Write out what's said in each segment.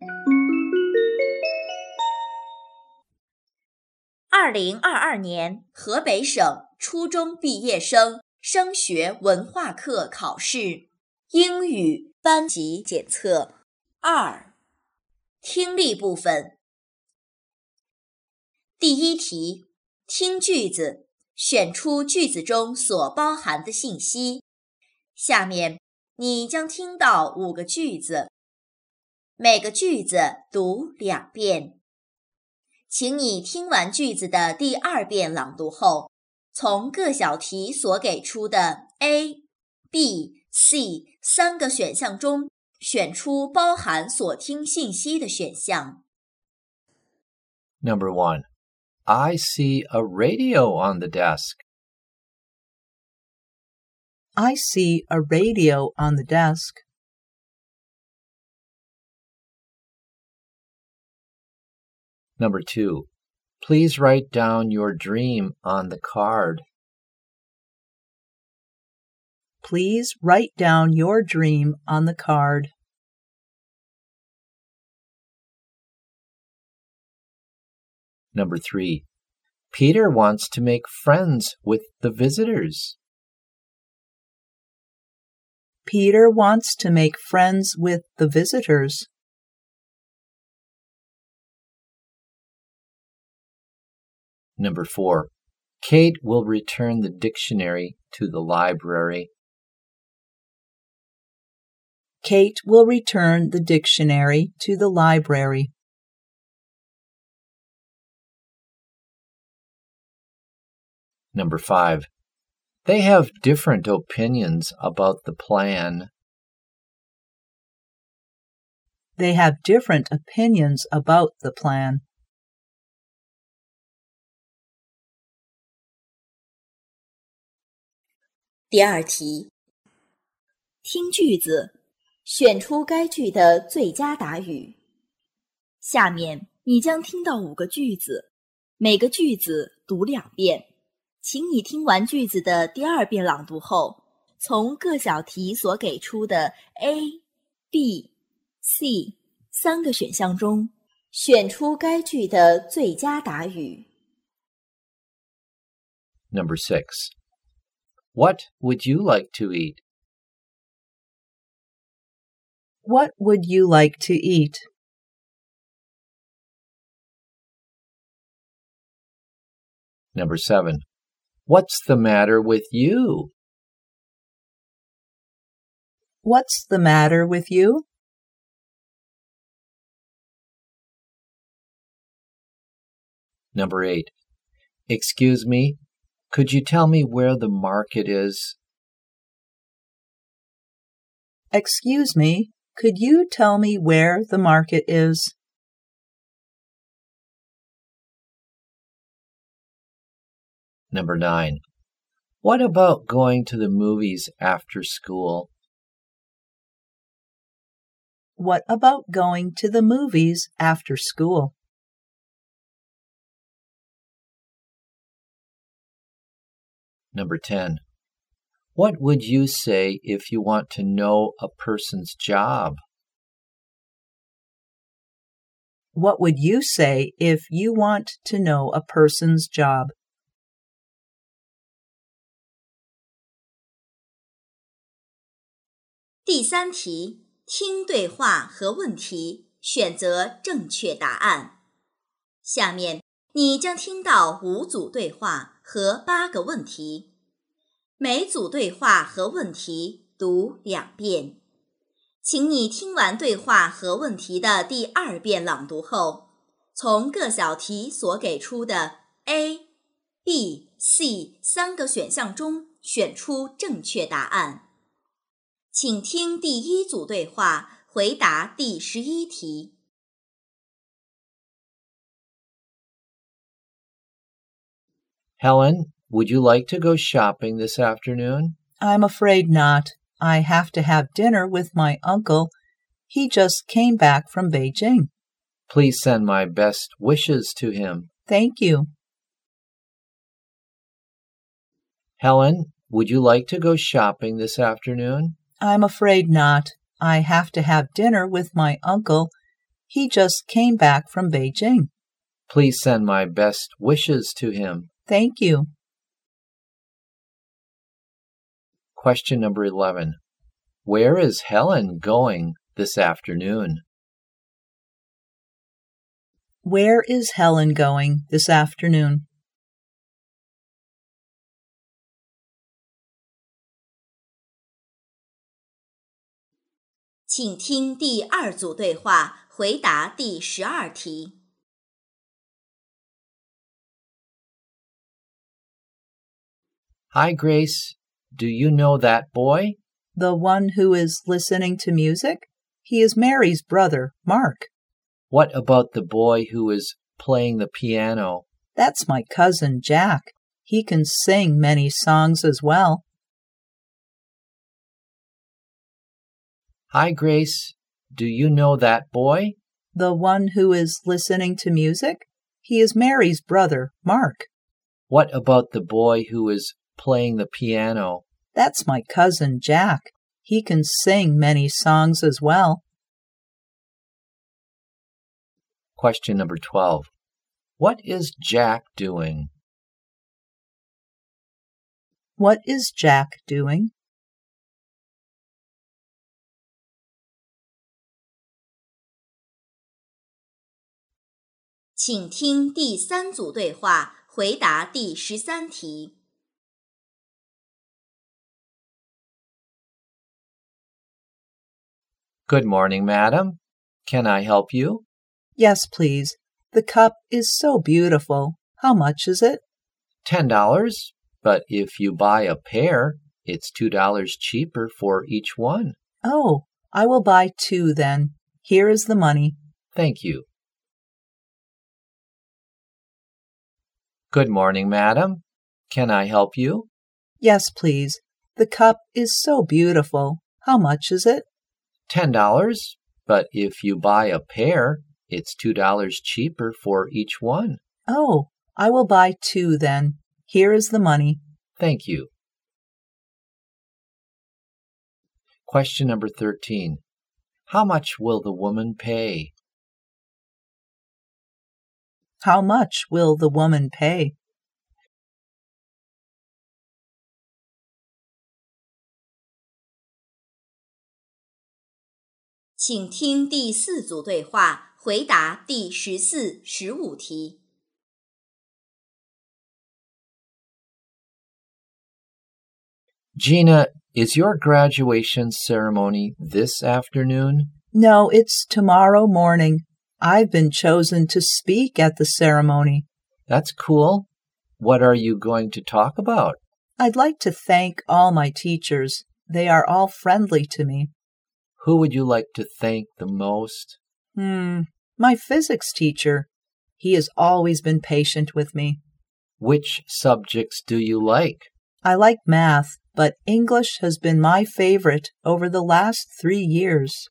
2022年河北省初中毕业生升学文化课考试英语班级检测2听力部分。第一题，听句子，选出句子中所包含的信息。下面你将听到5个句子，每个句子读2遍。请你听完句子的第2遍朗读后，从各小题所给出的 A、B、C 3个选项中选出包含所听信息的选项。 Number 1. I see a radio on the desk. I see a radio on the desk. Number 2. Please write down your dream on the card. Please write down your dream on the card. Number 3. Peter wants to make friends with the visitors. Peter wants to make friends with the visitors. Number 4. Kate will return the dictionary to the library. Kate will return the dictionary to the library. Number 5. They have different opinions about the plan. They have different opinions about the plan. 第2题，听句子，选出该句的最佳答语。下面你将听到5个句子，每个句子读2遍。请你听完句子的第2遍朗读后，从各小题所给出的 A、B、C 3个选项中选出该句的最佳答语。 Number 6. What would you like to eat? What would you like to eat? Number 7. What's the matter with you? What's the matter with you? Number 8. Excuse me, could you tell me where the market is? Excuse me, could you tell me where the market is? Number 9. What about going to the movies after school? What about going to the movies after school? Number 10. What would you say if you want to know a person's job? What would you say if you want to know a person's job? 第3题，听对话和问题，选择正确答案。下面你将听到5组对话和8个问题，每组对话和问题读2遍。请你听完对话和问题的第2遍朗读后，从各小题所给出的 A、B、C 3个选项中选出正确答案。请听第1组对话，回答第11题。 Helen, would you like to go shopping this afternoon? I'm afraid not. I have to have dinner with my uncle. He just came back from Beijing. Please send my best wishes to him. Thank you. Helen, would you like to go shopping this afternoon? I'm afraid not. I have to have dinner with my uncle. He just came back from Beijing. Please send my best wishes to him. Thank you. Question number 11. Where is Helen going this afternoon? Where is Helen going this afternoon? 请听第二组对话，回答第12题。 Hi, Grace. Do you know that boy? The one who is listening to music? He is Mary's brother, Mark. What about the boy who is playing the piano? That's my cousin, Jack. He can sing many songs as well. Hi, Grace. Do you know that boy? The one who is listening to music? He is Mary's brother, Mark. What about the boy who is playing the piano? That's my cousin, Jack. He can sing many songs as well. Question number 12. What is Jack doing? What is Jack doing? 请听第3组对话，回答第13题。 Good morning, madam. Can I help you? Yes, please. The cup is so beautiful. How much is it? $10, but if you buy a pair, it's $2 cheaper for each one. Oh, I will buy 2 then. Here is the money. Thank you. Good morning, madam. Can I help you? Yes, please. The cup is so beautiful. How much is it? $10, but if you buy a pair, it's $2 cheaper for each one. Oh, I will buy 2 then. Here is the money. Thank you. Question number 13. How much will the woman pay? How much will the woman pay? "请听第4组对话，回答第14、15题。 Gina, is your graduation ceremony this afternoon? No, it's tomorrow morning. I've been chosen to speak at the ceremony. That's cool. What are you going to talk about? I'd like to thank all my teachers. They are all friendly to me. Who would you like to thank the most? My physics teacher. He has always been patient with me. Which subjects do you like? I like math, but English has been my favorite over the last 3 years.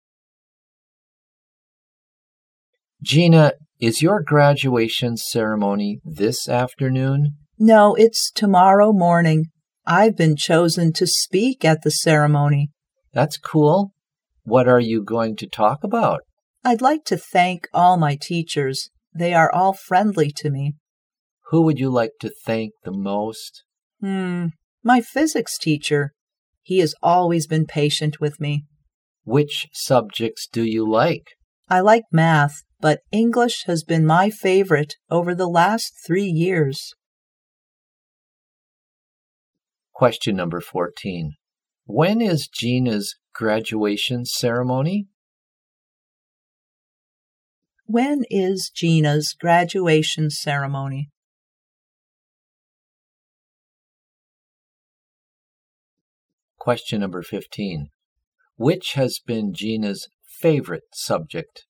Gina, is your graduation ceremony this afternoon? No, it's tomorrow morning. I've been chosen to speak at the ceremony. That's cool. What are you going to talk about? I'd like to thank all my teachers. They are all friendly to me. Who would you like to thank the most? My physics teacher. He has always been patient with me. Which subjects do you like? I like math, but English has been my favorite over the last 3 years. Question number 14. When is Gina's graduation ceremony? When is Gina's graduation ceremony? Question number 15. Which has been Gina's favorite subject?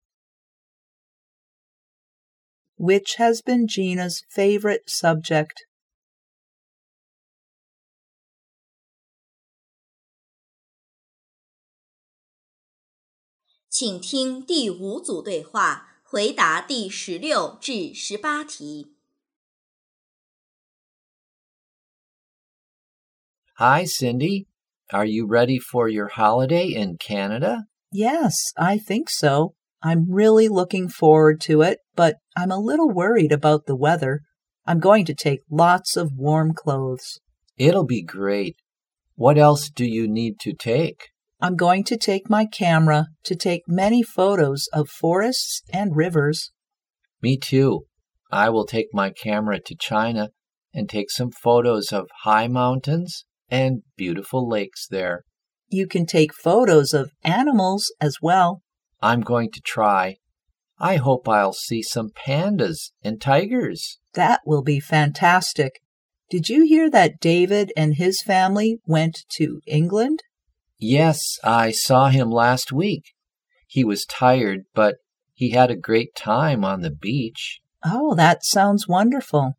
Which has been Gina's favorite subject? "请听第5组对话，回答第16至18题。 Hi, Cindy. Are you ready for your holiday in Canada? Yes, I think so. I'm really looking forward to it, but I'm a little worried about the weather. I'm going to take lots of warm clothes. It'll be great. What else do you need to take? I'm going to take my camera to take many photos of forests and rivers. Me too. I will take my camera to China and take some photos of high mountains and beautiful lakes there. You can take photos of animals as well. I'm going to try. I hope I'll see some pandas and tigers. That will be fantastic. Did you hear that David and his family went to England? Yes, I saw him last week. He was tired, but he had a great time on the beach. Oh, that sounds wonderful.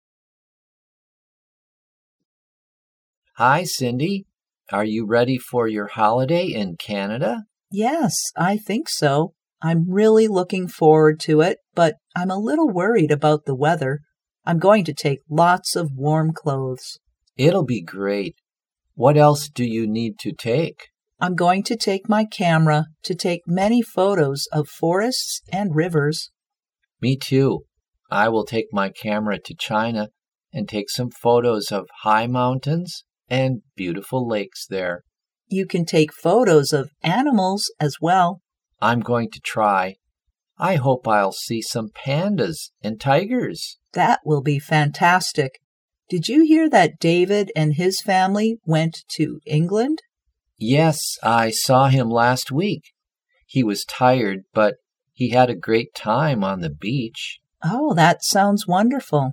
Hi, Cindy. Are you ready for your holiday in Canada? Yes, I think so. I'm really looking forward to it, but I'm a little worried about the weather. I'm going to take lots of warm clothes. It'll be great. What else do you need to take? I'm going to take my camera to take many photos of forests and rivers. Me too. I will take my camera to China and take some photos of high mountains and beautiful lakes there. You can take photos of animals as well. I'm going to try. I hope I'll see some pandas and tigers. That will be fantastic. Did you hear that David and his family went to England? Yes, I saw him last week. He was tired, but he had a great time on the beach. Oh, that sounds wonderful.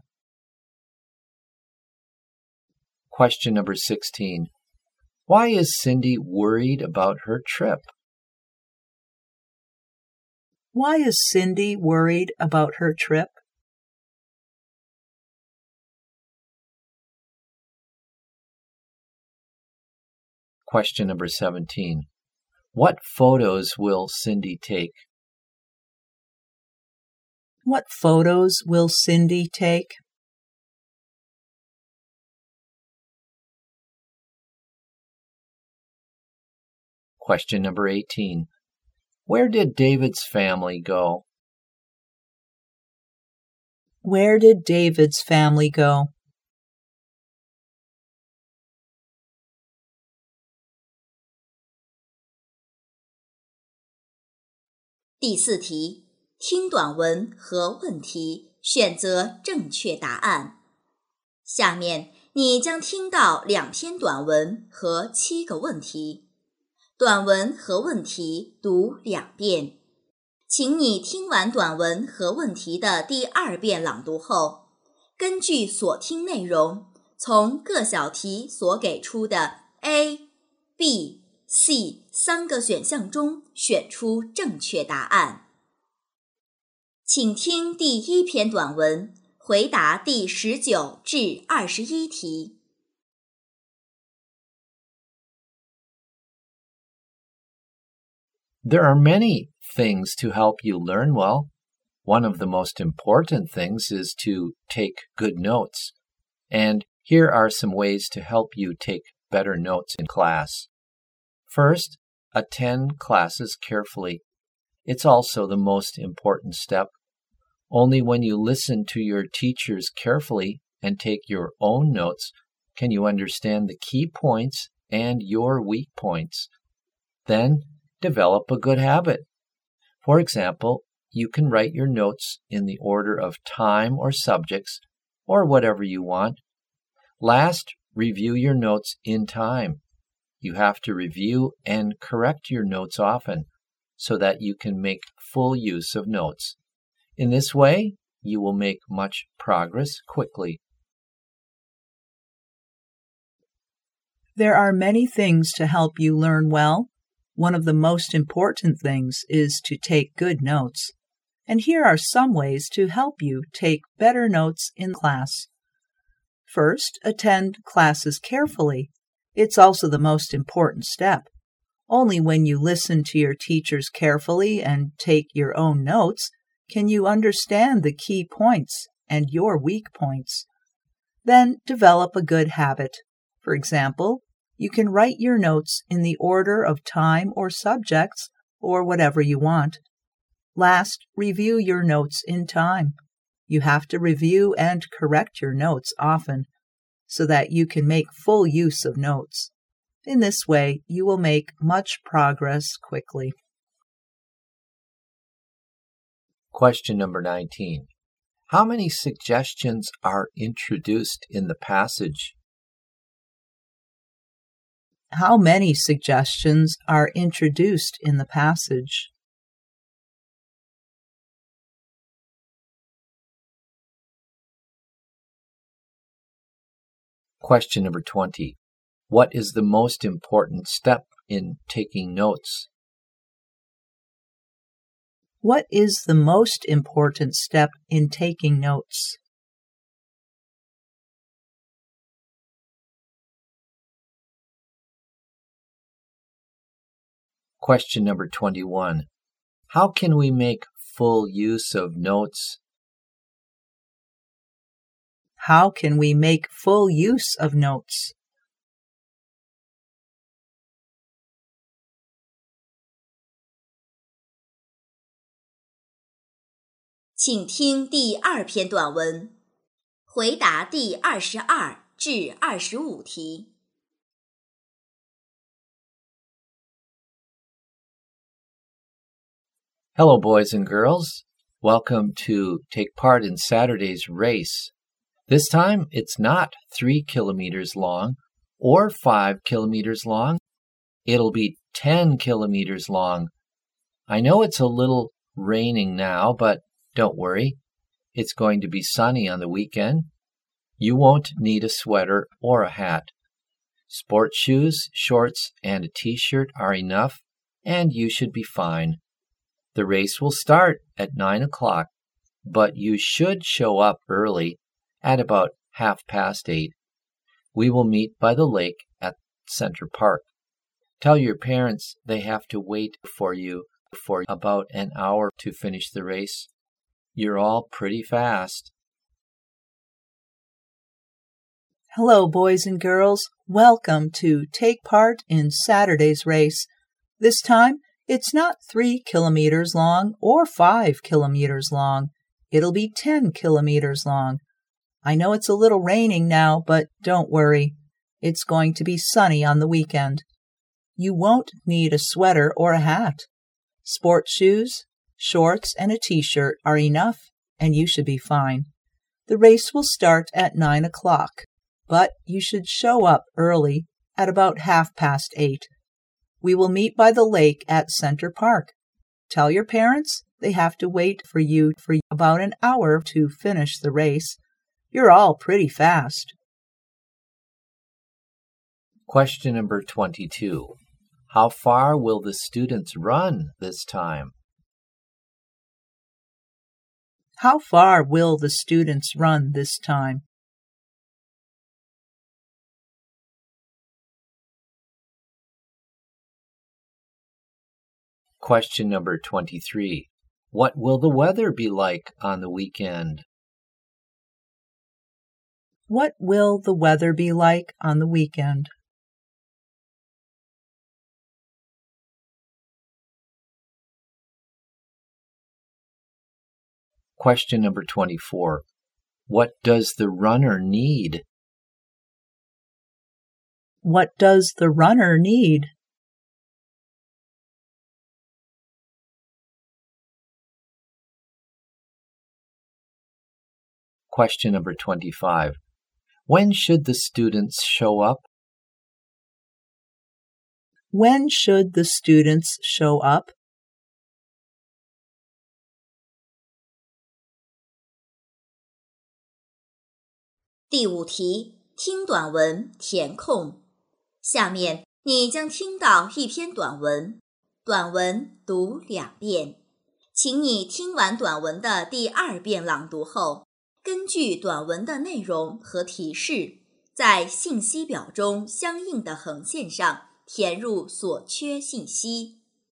Question number 16. Why is Cindy worried about her trip? Why is Cindy worried about her trip? Question number 17. What photos will Cindy take? What photos will Cindy take? Question number 18. Where did David's family go? Where did David's family go? 第四题，听短文和问题，选择正确答案。下面你将听到2篇短文和7个问题。短文和问题读2遍。请你听完短文和问题的第2遍朗读后，根据所听内容，从各小题所给出的 A、B、C 3个选项中选出正确答案。请听第1篇短文，回答第19至21题。 There are many things to help you learn well. One of the most important things is to take good notes. And here are some ways to help you take better notes in class. First, attend classes carefully. It's also the most important step. Only when you listen to your teachers carefully and take your own notes can you understand the key points and your weak points. Then, develop a good habit. For example, you can write your notes in the order of time or subjects, or whatever you want. Last, review your notes in time. You have to review and correct your notes often, so that you can make full use of notes. In this way, you will make much progress quickly. There are many things to help you learn well. One of the most important things is to take good notes. And here are some ways to help you take better notes in class. First, attend classes carefully. It's also the most important step. Only when you listen to your teachers carefully and take your own notes can you understand the key points and your weak points. Then develop a good habit. For example, you can write your notes in the order of time or subjects, or whatever you want. Last, review your notes in time. You have to review and correct your notes often so that you can make full use of notes. In this way, you will make much progress quickly. Question number 19. How many suggestions are introduced in the passage? How many suggestions are introduced in the passage? Question number 20. What is the most important step in taking notes? What is the most important step in taking notes? Question number 21. How can we make full use of notes? How can we make full use of notes? 请听第2篇短文，回答第22至25题。 Hello, boys and girls. Welcome to take part in Saturday's race. This time, it's not 3 kilometers long or 5 kilometers long. It'll be 10 kilometers long. I know it's a little raining now, but don't worry. It's going to be sunny on the weekend. You won't need a sweater or a hat. Sports shoes, shorts, and a t-shirt are enough, and you should be fine. The race will start at 9 o'clock, but you should show up early at about 8:30. We will meet by the lake at Center Park. Tell your parents they have to wait for you for about an hour to finish the race. You're all pretty fast. Hello, boys and girls. Welcome to take part in Saturday's race. This time, it's not 3 kilometers long or 5 kilometers long. It'll be 10 kilometers long. I know it's a little raining now, but don't worry. It's going to be sunny on the weekend. You won't need a sweater or a hat. Sports shoes, shorts, and a t-shirt are enough, and you should be fine. The race will start at 9 o'clock, but you should show up early at about 8:30. We will meet by the lake at Center Park. Tell your parents they have to wait for you for about an hour to finish the race. You're all pretty fast. Question number 22. How far will the students run this time? How far will the students run this time? Question number 23. What will the weather be like on the weekend? What will the weather be like on the weekend? Question number 24. What does the runner need? What does the runner need? Question number 25. When should the students show up? When should the students show up? 第5题，听短文填空。下面你将听到一篇短文，短文读2遍。请你听完短文的第2遍朗读后，根据短文的内容和提示，在信息表中相应的横线上填入所缺信息。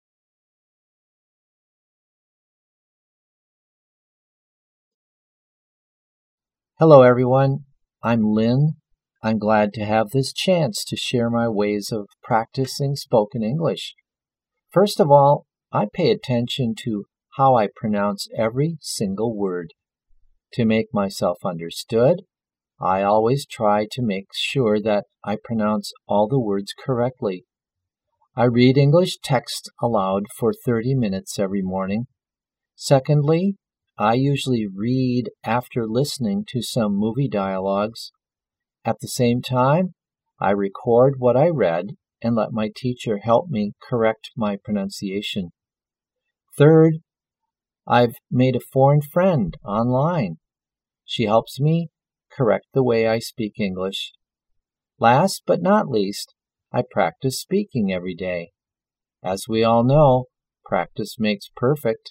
Hello, everyone. I'm Lynn. I'm glad to have this chance to share my ways of practicing spoken English. First of all, I pay attention to how I pronounce every single word. To make myself understood, I always try to make sure that I pronounce all the words correctly. I read English text aloud for 30 minutes every morning. Secondly, I usually read after listening to some movie dialogues. At the same time, I record what I read and let my teacher help me correct my pronunciation. Third, I've made a foreign friend online. She helps me correct the way I speak English. Last but not least, I practice speaking every day. As we all know, practice makes perfect.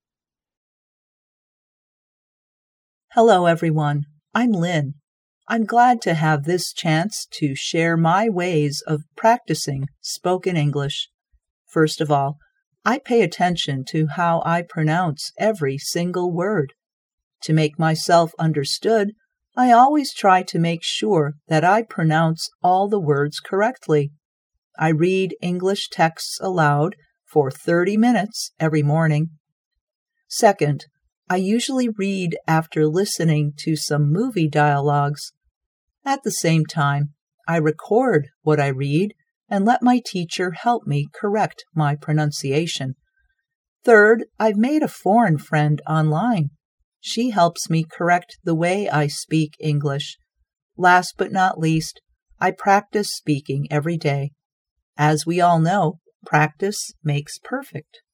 Hello, everyone. I'm Lynn. I'm glad to have this chance to share my ways of practicing spoken English. First of all, I pay attention to how I pronounce every single word. To make myself understood, I always try to make sure that I pronounce all the words correctly. I read English texts aloud for 30 minutes every morning. Second, I usually read after listening to some movie dialogues. At the same time, I record what I read and let my teacher help me correct my pronunciation. Third, I've made a foreign friend online. She helps me correct the way I speak English. Last but not least, I practice speaking every day. As we all know, practice makes perfect.